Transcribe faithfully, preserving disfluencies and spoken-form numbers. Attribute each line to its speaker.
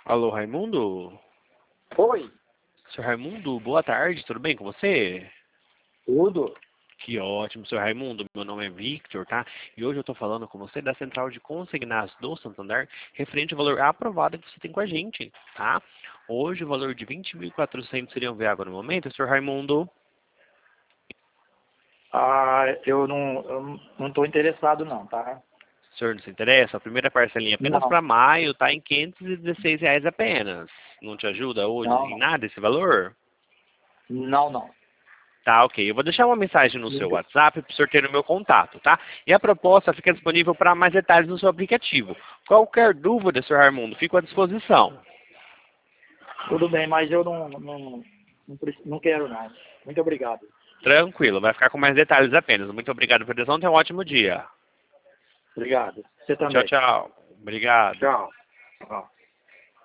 Speaker 1: Alô, Raimundo?
Speaker 2: Oi,
Speaker 1: Senhor Raimundo, boa tarde, tudo bem com você?
Speaker 2: tudo?
Speaker 1: Que ótimo, senhor Raimundo. Meu nome é Victor, tá? E hoje eu tô falando com você da Central de Consignados do Santander, referente ao valor aprovado que você tem com a gente, tá? Hoje o valor de vinte mil e quatrocentos seriam ver água no momento, senhor Raimundo.
Speaker 2: Ah, eu não, eu não estou interessado não, tá?
Speaker 1: O senhor não se interessa? A primeira parcelinha é apenas
Speaker 2: Não,
Speaker 1: para maio, tá? Em quinhentos e dezesseis reais apenas. Não te ajuda hoje em
Speaker 2: não,
Speaker 1: nada esse valor?
Speaker 2: não, não.
Speaker 1: Tá, ok. Eu vou deixar uma mensagem no seu WhatsApp para o senhor ter o meu contato, tá? E a proposta fica disponível para mais detalhes no seu aplicativo. Qualquer dúvida, senhor Raimundo, fico à disposição.
Speaker 2: Tudo bem, mas eu não, não, não, preci- não quero não. Muito obrigado.
Speaker 1: Tranquilo, vai ficar com mais detalhes apenas. Muito obrigado pela atenção, tenha um ótimo dia.
Speaker 2: Obrigado. Você
Speaker 1: Tchau,
Speaker 2: também.
Speaker 1: tchau. Obrigado.
Speaker 2: Tchau. Tchau.